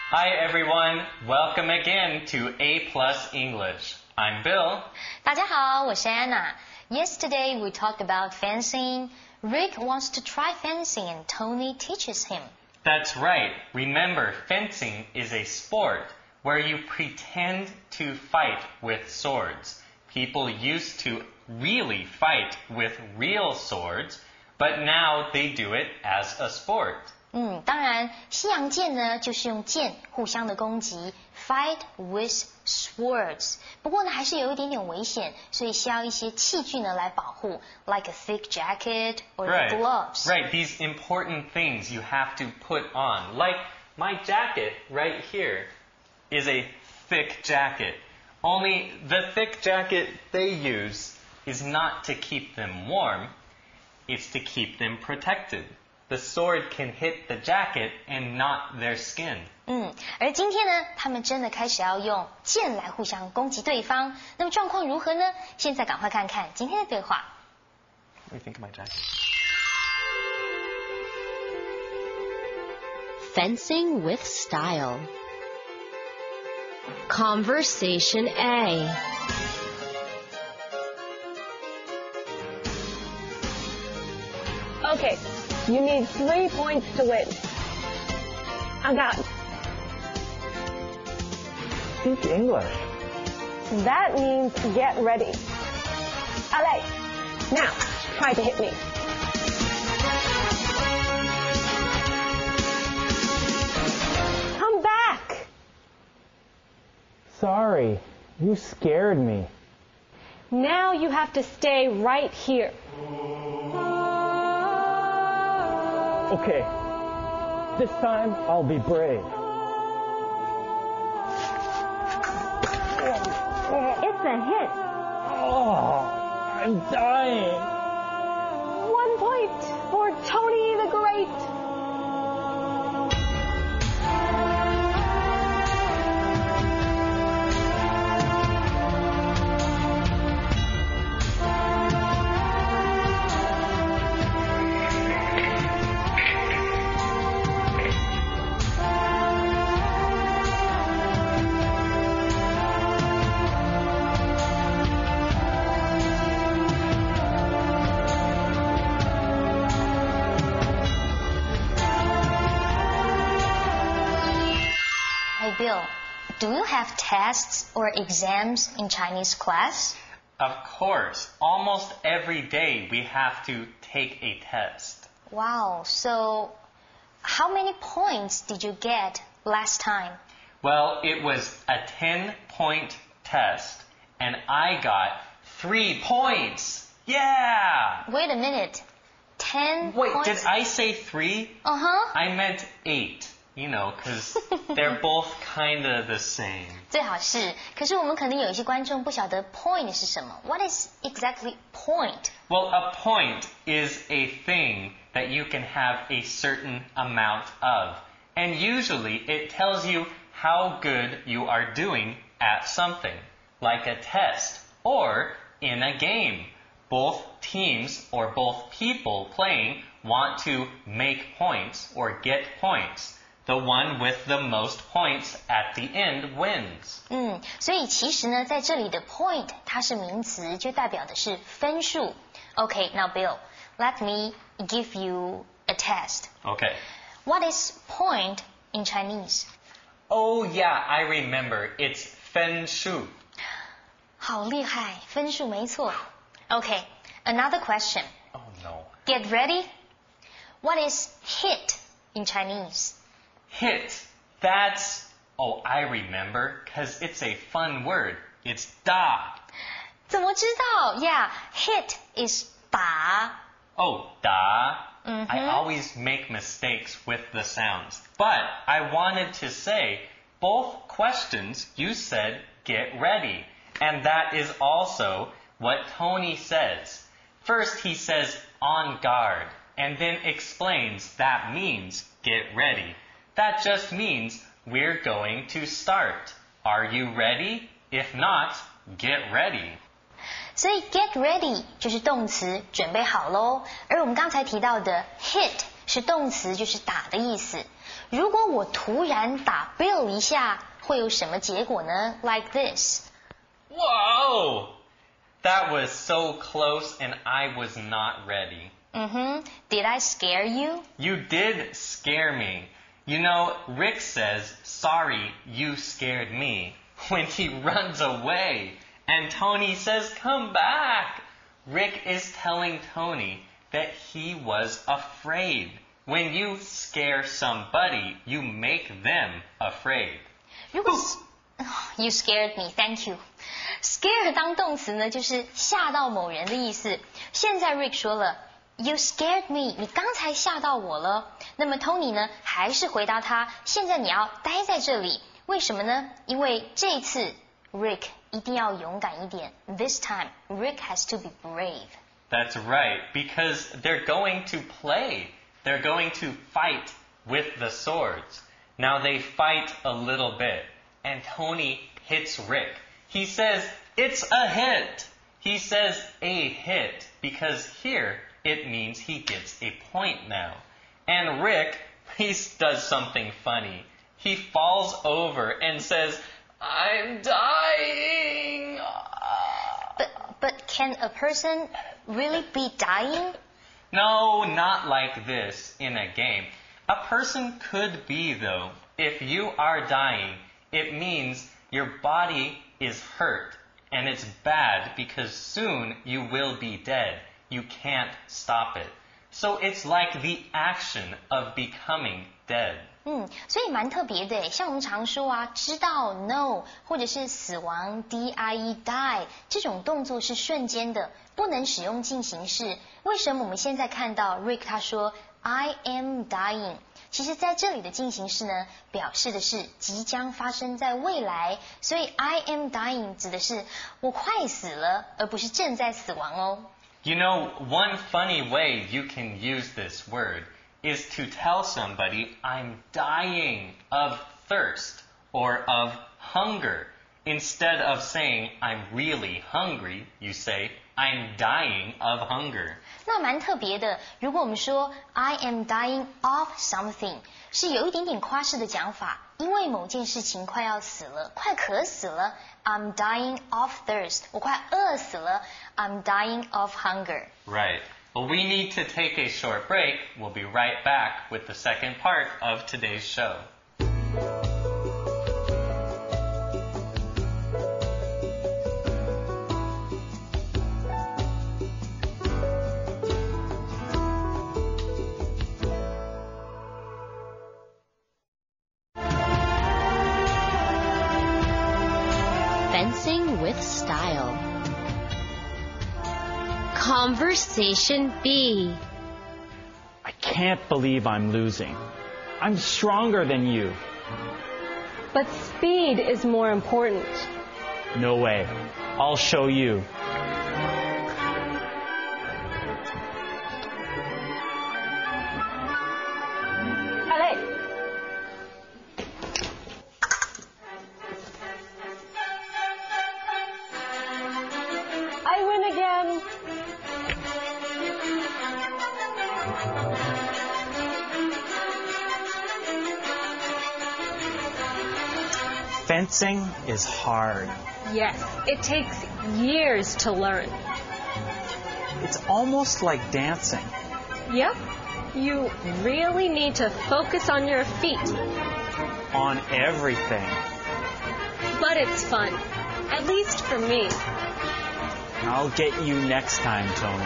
Hi everyone, welcome again to A Plus English. I'm Bill. 大家好，我是 Anna. Yesterday we talked about fencing. Rick wants to try fencing and Tony teaches him. That's right. Remember, fencing is a sport where you pretend to fight with swords. People used to really fight with real swords, but now they do it as a sport. 当然，西洋剑呢就是用剑互相的攻击 ，fight with swords。不过呢，还是有一点点危险，所以需要一些器具呢来保护 ，like a thick jacket or gloves. Right, these important things you have to put on. Like my jacket right here is a thick jacket. Only the thick jacket they use is not to keep them warm, it's to keep them protected.The sword can hit the jacket and not their skin. 而今天呢，他们真的开始要用剑来互相攻击对方。那么状况如何呢？现在赶快看看今天的对话。 What do you think of my jacket? Fencing with style. Conversation A. Okay.You need 3 points to win. I got it. Speak English. That means get ready. Allez, now try to hit me. Come back. Sorry, you scared me. Now you have to stay right here. Okay, this time I'll be brave. It's a hit. Oh, I'm dying. 1 point for Tony the Great. Hey Bill, do you have tests or exams in Chinese class? Of course, almost every day we have to take a test. Wow, so how many points did you get last time? Well, it was a 10-point test, and I got 3 points. Yeah! Wait a minute. 10 Wait, points? did I say 3? Uh-huh. I meant 8. You know, because they're both kind of the same. 最好是，可是我们可能有一些观众不晓得 point 是什么。What is exactly point? Well, a point is a thing that you can have a certain amount of. And usually it tells you how good you are doing at something, like a test or in a game. Both teams or both people playing want to make points or get points.The one with the most points at the end wins. 所以其实呢，在这里的 point 它是名词，就代表的是分数。Okay, now Bill, let me give you a test. Okay. What is point in Chinese? Oh yeah, I remember. It's 分数. 好厉害，分数没错。Okay, another question. Oh no. Get ready. What is hit in Chinese?Hit. That's, oh, I remember, because it's a fun word. It's da. 怎么知道 Yeah, hit is 打。 Oh, da. I always make mistakes with the sounds. But I wanted to say, both questions you said get ready. And that is also what Tony says. First he says on guard, and then explains that means get ready.That just means we're going to start. Are you ready? If not, get ready. 所以 get ready 就是动词，准备好喽。而我们刚才提到的 hit 是动词，就是打的意思。如果我突然打 Bill 一下，会有什么结果呢 ？Like this. Whoa! That was so close and I was not ready. Did I scare you? You did scare me. You know, Rick says, sorry, you scared me, when he runs away. And Tony says, come back. Rick is telling Tony that he was afraid. When you scare somebody, you make them afraid. 如果是You scared me, thank you. Scare 当动词呢，就是吓到某人的意思。现在 Rick 说了 You scared me， 你刚才吓到我了。那么 Tony 呢，还是回答他，现在你要待在这里。为什么呢？因为这一次 Rick 一定要勇敢一点。This time, Rick has to be brave. That's right, because they're going to play. They're going to fight with the swords. Now they fight a little bit, and Tony hits Rick. He says, it's a hit. He says a hit, because here it means he gets a point now. And Rick, he does something funny. He falls over and says, I'm dying. But can a person really be dying? No, not like this in a game. A person could be, though. If you are dying, it means your body is hurt. And it's bad because soon you will be dead. You can't stop it. So it's like the action of becoming dead. 所以蛮特别的，像我们常说啊，知道 know 或者是死亡 die die 这种动作是瞬间的，不能使用进行式。为什么我们现在看到 Rick 他说 I am dying？ 其实在这里的进行式呢，表示的是即将发生在未来，所以 I am dying 指的是我快死了，而不是正在死亡哦。 You know, one funny way you can use this word is to tell somebody, I'm dying of thirst or of hunger. Instead of saying, I'm really hungry, you say, I'm dying of hunger. 那蛮特别的，如果我们说 I am dying of something， 是有一点点夸饰的讲法，因为某件事情快要死了，快渴死了 I'm dying of thirst， 我快饿死了 I'm dying of hunger。 Right. Well, we need to take a short break. We'll be right back with the second part of today's show. Fencing with Style. Conversation B. I can't believe I'm losing. I'm stronger than you. But speed is more important. No way. I'll show you. Allez. I win again. Fencing is hard. Yes, it takes years to learn. It's almost like dancing. Yep. You really need to focus on your feet. On everything. But it's fun. At least for me. I'll get you next time, Tony.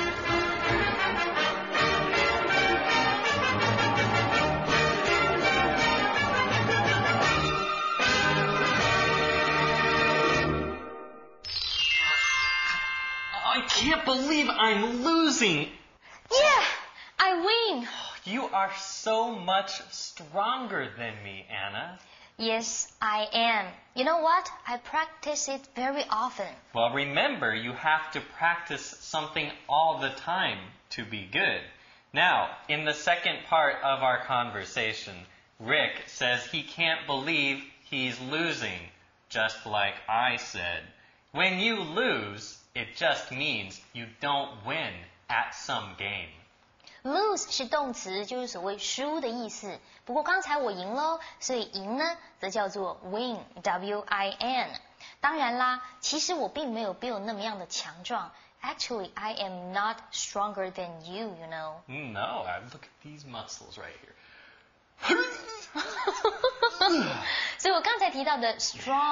I can't believe I'm losing. Yeah, I win. You are so much stronger than me, Anna. Yes, I am. You know what? I practice it very often. Well, remember, you have to practice something all the time to be good. Now, in the second part of our conversation, Rick says he can't believe he's losing, just like I said. When you lose, it just means you don't win at some game. lose 是动词，就是所谓输的意思。不过刚才我赢喽，所以赢呢则叫做 win，W-I-N。当然啦，其实我并没有 Bill 那么样的强壮。Actually, I am not stronger than you, you know. No, look at these muscles right here. 所以我刚才提到的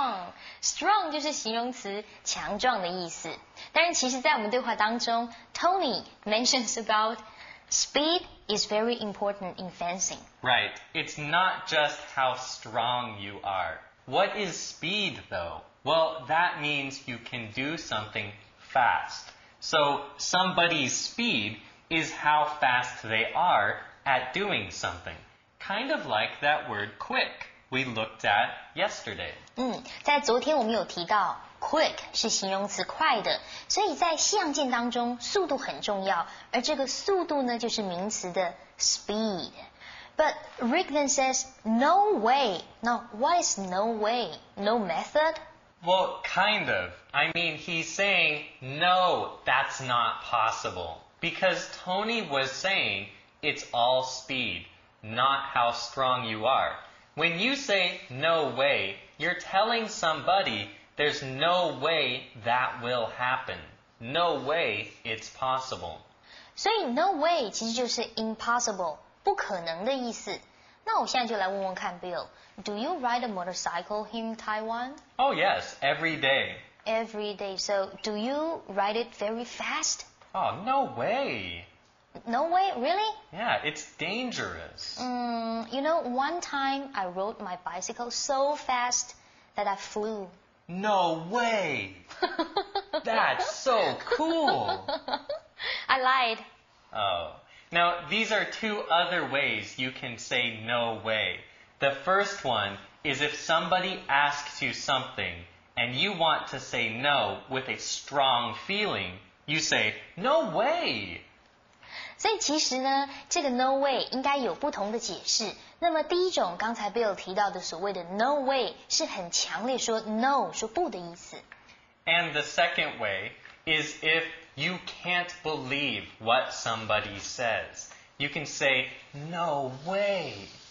strong 就是形容词强壮的意思。但是其实在我们对话当中 Tony mentions about speed is very important in fencing. Right. It's not just how strong you are. What is speed, though? Well, that means you can do something fast. So somebody's speed is how fast they are at doing something. Kind of like that word quick we looked at yesterday. 在昨天我们有提到 quick 是形容词快的，所以在西洋剑当中速度很重要，而这个速度呢就是名词的 speed. But Rick then says, no way. Now, what is no way? No method? Well, kind of. I mean, he's saying, no, that's not possible. Because Tony was saying it's all speed, not how strong you are. When you say no way, you're telling somebody there's no way that will happen. No way it's possible. 所以 no way 其实就是 impossible, 不可能的意思。那我现在就来问问看 Bill, do you ride a motorcycle here in Taiwan? Oh yes, every day. Every day. So do you ride it very fast? Oh, no way. No way? Really? Yeah, it's dangerous. You know, one time I rode my bicycle so fast that I flew. No way. That's so cool. I lied. Oh. Now, these are two other ways you can say no way. The first one is if somebody asks you something and you want to say no with a strong feeling, you say, no way. 所以其实呢，这个 no way 应该有不同的解释。那么第一种，刚才 Bill 提到的所谓的 no way 是很强烈说 no 说不的意思。 And the second way is if you can't believe what somebody says. You can say, no way.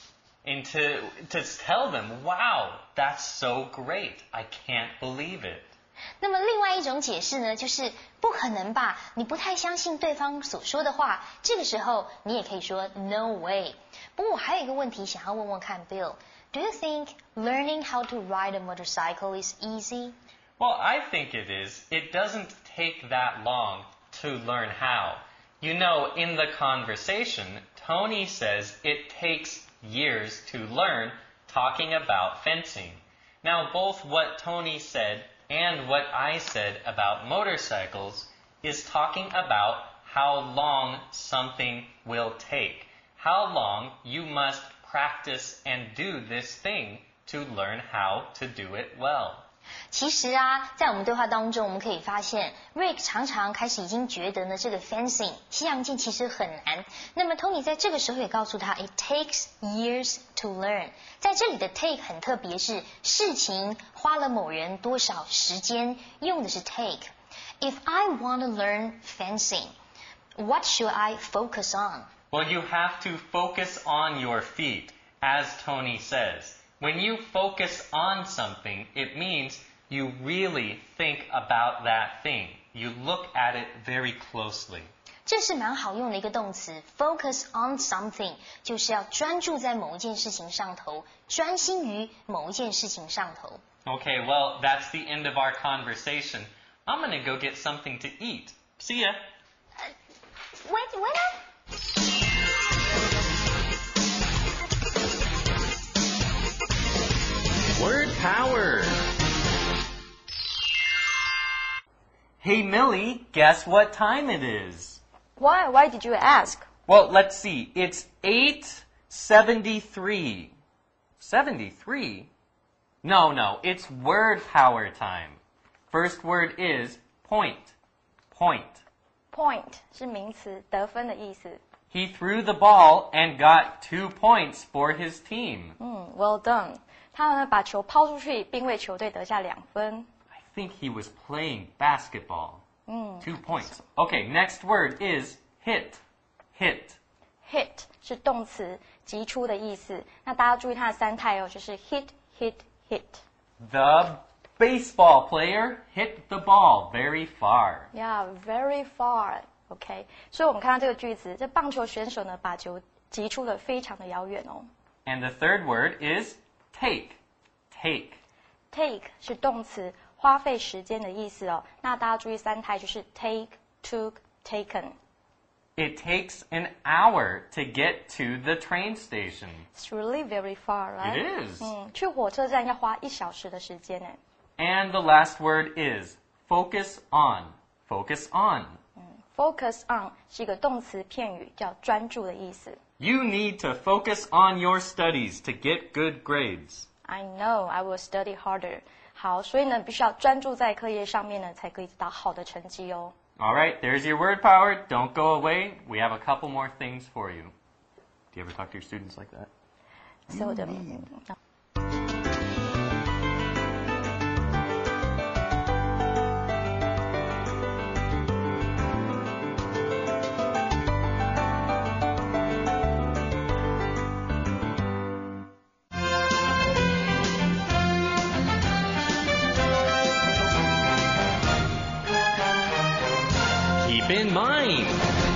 And to tell them, wow, that's so great. I can't believe it. 那么另外一种解释呢，就是不可能吧，你不太相信对方所说的话，这个时候你也可以说 no way。不过我还有一个问题想要问问看 Bill, do you think learning how to ride a motorcycle is easy? Well, I think it is. It doesn't take that long to learn how. You know, in the conversation, Tony says it takes years to learn talking about fencing. Now, both what Tony said and what I said about motorcycles is talking about how long something will take. How long you must practice and do this thing to learn how to do it well. 其实啊，在我们对话当中，我们可以发现 Rick 常常开始已经觉得呢，这个 fencing 西洋剑其实很难。那么 Tony 在这个时候也告诉他 ，it takes years to learn。在这里的 take 很特别，是事情花了某人多少时间，用的是 take。If I want to learn fencing, what should I focus on? Well, you have to focus on your feet, as Tony says. When you focus on something, it means you really think about that thing. You look at it very closely. 这是蛮好用的一个动词 ，focus on something 就是要专注在某一件事情上头，专心于某一件事情上头。 Okay, well, that's the end of our conversation. I'm going to go get something to eat. See ya. Wait. Word power. Hey, Millie, guess what time it is? Why? Why did you ask? Well, let's see. It's 8:73. 73? No, it's word power time. First word is point. Point. Point 是名词，得分的意思。 He threw the ball and got 2 points for his team. Well done. 他呢把球抛出去，并为球队得下2分。 I think he was playing basketball. 2 points. Okay, next word is hit. Hit. hit 是动词，击出的意思。那大家注意它的三态哦，就是 hit, hit, hit. The baseball player hit the ball very far. Yeah, very far. OK， 所以我们看到这个句子，这棒球选手呢把球击出的非常的遥远哦。 And the third word is take. Take. Take 是动词，花费时间的意思哦。那大家注意三态就是 take, took, taken. It takes an hour to get to the train station. It's really very far, right? It is. 去火车站要花1小时的时间呢。 And the last word is focus on. Focus on. Focus on 是一个动词片语，叫专注的意思。 You need to focus on your studies to get good grades. I know, I will study harder. 好，所以呢，必须要专注在课业上面呢，才可以得到好的成绩哦。 All right, there's your word power. Don't go away. We have a couple more things for you. Do you ever talk to your students like that? So the Keep in mind.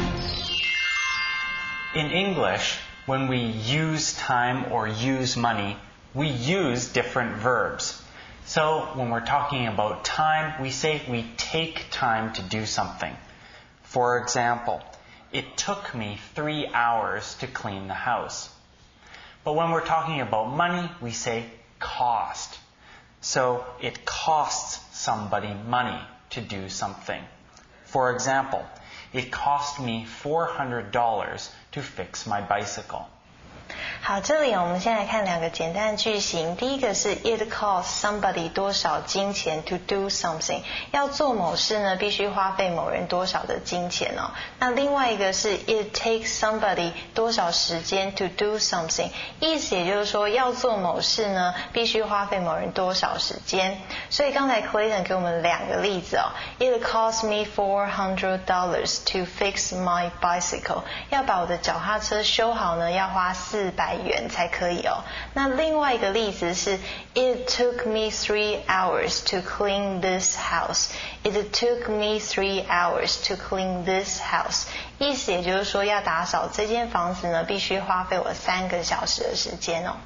In English, when we use time or use money, we use different verbs. So when we're talking about time, we say we take time to do something. For example, it took me 3 hours to clean the house. But when we're talking about money, we say cost. So it costs somebody money to do something. For example, it cost me $400 to fix my bicycle. 好，这里我们先来看两个简单的句型。第一个是 It costs somebody 多少金钱 to do something， 要做某事呢，必须花费某人多少的金钱哦。那另外一个是 It takes somebody 多少时间 to do something， 意思也就是说要做某事呢，必须花费某人多少时间。所以刚才 Clayton 给我们两个例子哦。It cost me $400 to fix my bicycle， 要把我的脚踏车修好呢，要花400元才可以哦。那另外一个例子是 It took me 3 hours to clean this house. It took me 3 hours to clean this house. 意思也就是说要打扫这间房子呢，必须花费我3个小时的时间哦。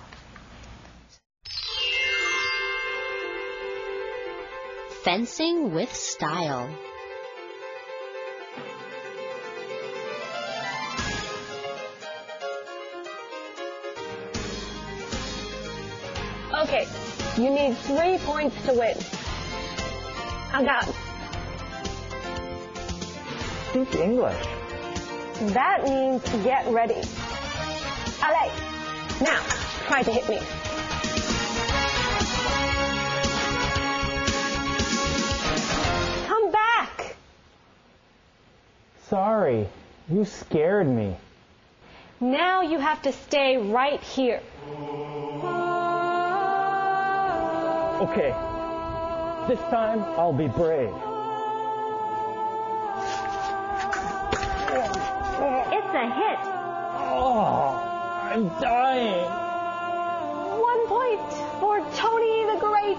Fencing with style. Okay, you need 3 points to win. I got. Speak English. That means get ready. Allez, now try to hit me. Come back. Sorry, you scared me. Now you have to stay right here. Okay, this time I'll be brave. It's a hit. Oh, I'm dying. 1 point for Tony the Great.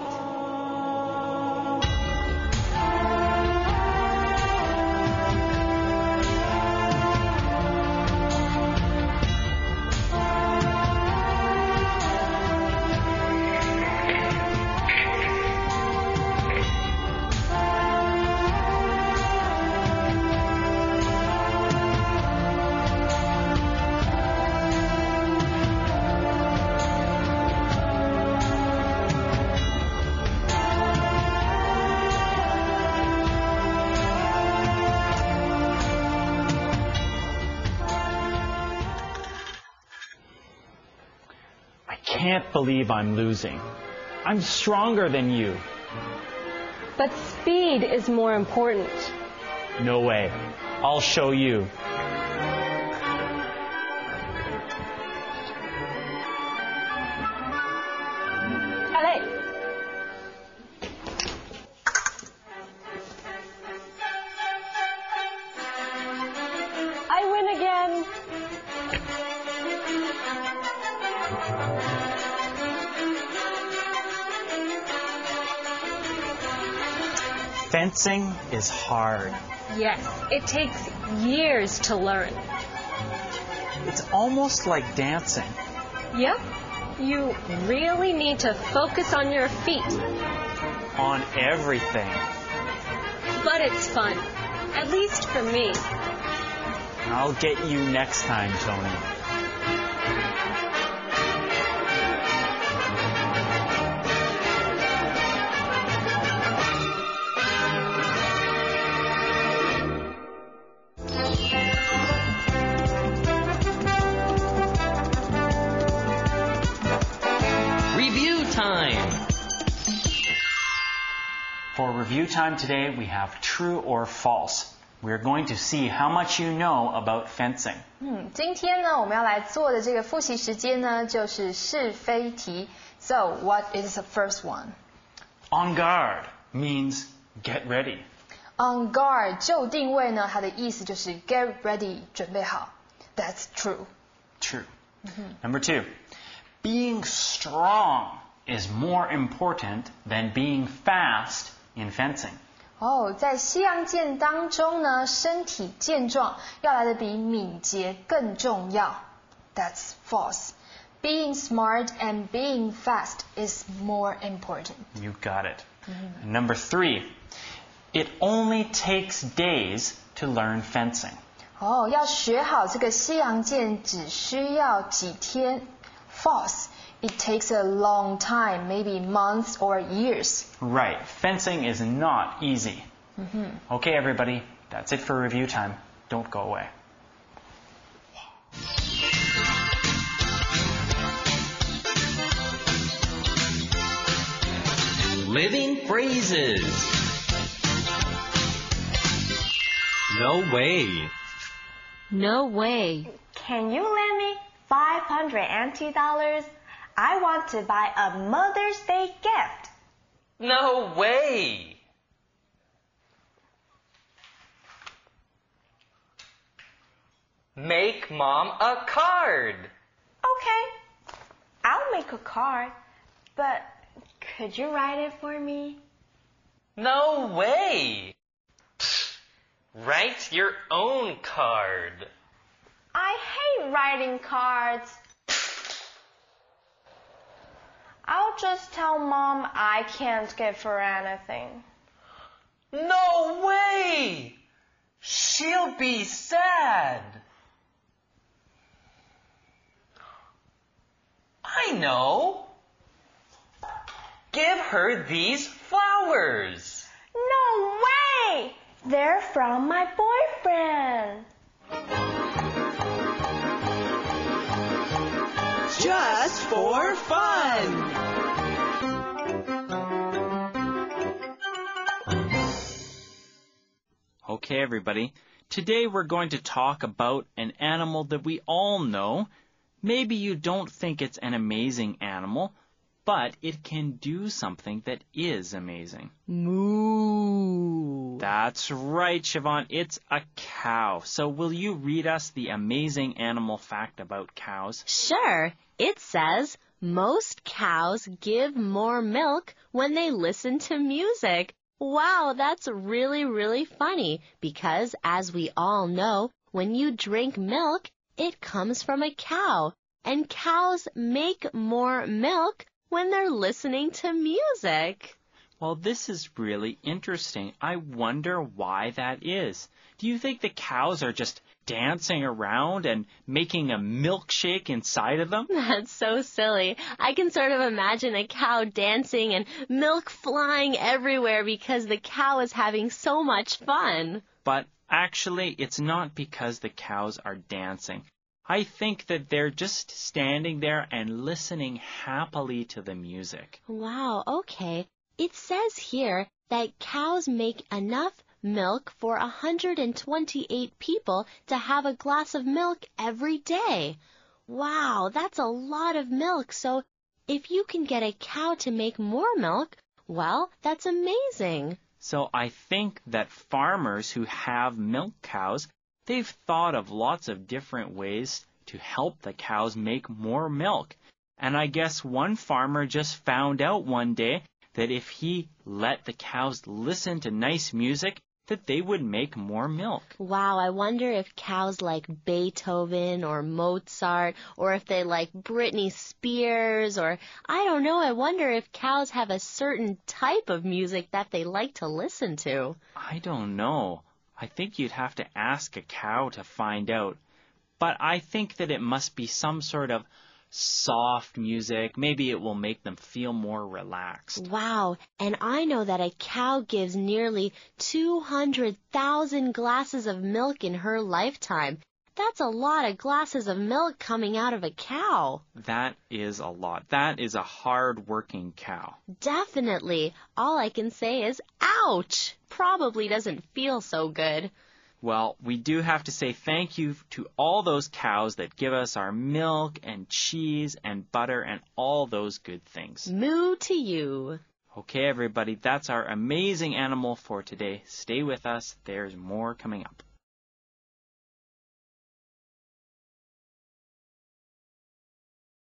I can't believe I'm losing. I'm stronger than you. But speed is more important. No way. I'll show you. Allez. I win again. Fencing is hard. Yes, it takes years to learn. It's almost like dancing. Yep. You really need to focus on your feet. On everything. But it's fun. At least for me. I'll get you next time, Tony. Review time! For review time today, we have true or false. We're going to see how much you know about fencing. 今天呢，我们要来做的这个复习时间呢，就是是非题。So, what is the first one? On guard means get ready. On guard 就定位呢，它的意思就是 get ready 准备好。That's true. True. Number 2, being strong is more important than being fast in fencing. 在西洋剑当中呢，身体健壮要来的比敏捷更重要。That's false. Being smart and being fast is more important. You got it. Number 3, it only takes days to learn fencing. 要学好这个西洋剑只需要几天。False. It takes a long time, maybe months or years. Right. Fencing is not easy. Okay, everybody. That's it for review time. Don't go away. Living phrases. No way. No way. Can you lend me $500 I want to buy a Mother's Day gift. No way. Make Mom a card. Okay, I'll make a card, but could you write it for me? No way. Write your own card. I hate writing cards. I'll just tell Mom I can't give her anything. No way! She'll be sad. I know. Give her these flowers. No way! They're from my boyfriend. Just for fun. Okay, everybody. Today we're going to talk about an animal that we all know. Maybe you don't think it's an amazing animal, but it can do something that is amazing. Moo. That's right, Siobhan. It's a cow. So will you read us the amazing animal fact about cows? Sure. It says, most cows give more milk when they listen to music. Wow, that's really, really funny because, as we all know, when you drink milk, it comes from a cow. And cows make more milk when they're listening to music. Well, this is really interesting. I wonder why that is. Do you think the cows are just dancing around and making a milkshake inside of them? That's so silly. I can sort of imagine a cow dancing and milk flying everywhere because the cow is having so much fun. But actually, it's not because the cows are dancing. I think that they're just standing there and listening happily to the music. Wow, okay. It says here that cows make enough milk for 128 people to have a glass of milk every day. Wow, that's a lot of milk. So if you can get a cow to make more milk, well, that's amazing. So I think that farmers who have milk cows, they've thought of lots of different ways to help the cows make more milk. And I guess one farmer just found out one day that if he let the cows listen to nice music, that they would make more milk. Wow, I wonder if cows like Beethoven or Mozart, or if they like Britney Spears, or I don't know, I wonder if cows have a certain type of music that they like to listen to. I don't know. I think you'd have to ask a cow to find out. But I think that it must be some sort of soft music. Maybe it will make them feel more relaxed. Wow, and I know that a cow gives nearly 200,000 glasses of milk in her lifetime. That's a lot of glasses of milk coming out of a cow. That is a lot. That is a hard-working cow. Definitely. All I can say is, ouch! Probably doesn't feel so good. Well, we do have to say thank you to all those cows that give us our milk and cheese and butter and all those good things. Moo to you. Okay, everybody, that's our amazing animal for today. Stay with us. There's more coming up.